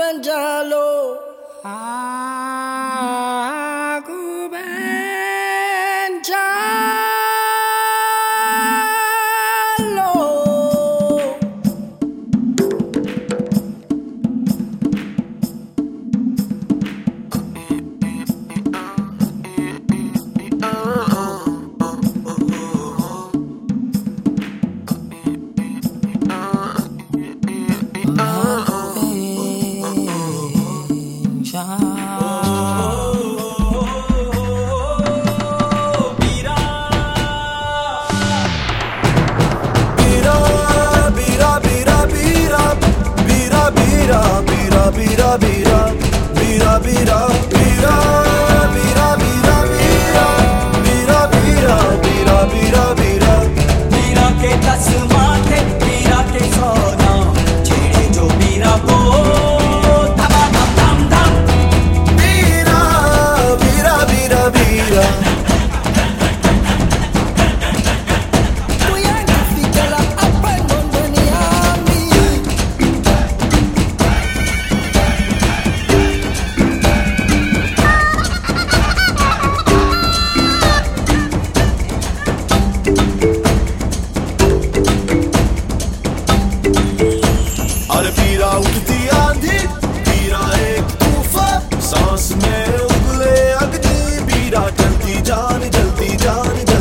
बजा लो Bira bira bira bira bira bira bira bira bira bira bira bira bira bira के 10 माथे bira के 100 नाम छेड़े जो bira को धमा धम धम धम bira bira bira bira पीरा उठती आंधी पीरा एक तूफान सांस में उगले अग्नि पीरा जलती जान